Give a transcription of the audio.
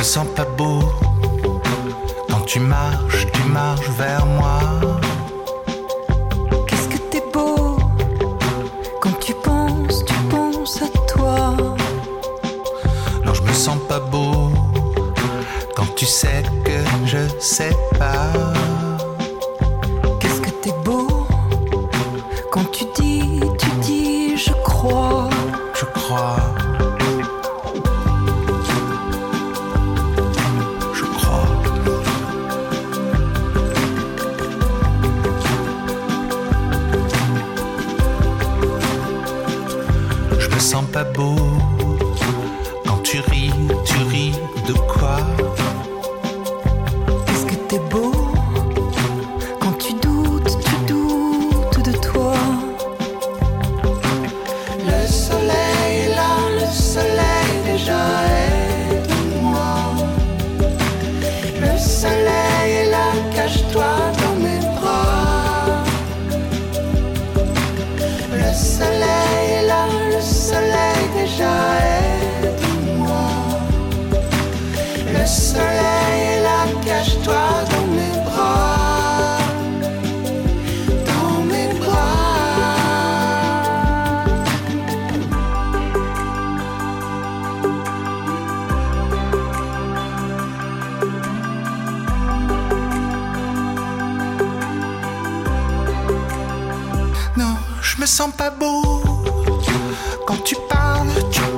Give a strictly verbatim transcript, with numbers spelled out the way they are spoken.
me sens pas beau. Quand tu marches, tu marches vers moi. Qu'est-ce que t'es beau. Quand tu penses, tu penses à toi. Non, je me sens pas beau. Quand tu sais que je sais pas. Qu'est-ce que t'es beau. Quand tu dis, tu dis, je crois. Je crois. Je crois. Je me sens pas beau. Quand tu ris, tu ris de quoi? Qu'est-ce que t'es beau. Quand tu doutes, tu doutes de toi. Le soleil est là, le soleil déjà est de moi. Le soleil est là, cache-toi dans mes bras. Le soleil est là, le soleil déjà est de moi. Le soleil est là, cache-toi dans mes bras. Dans mes bras. Non, je me sens pas beau. Quand tu parles, tu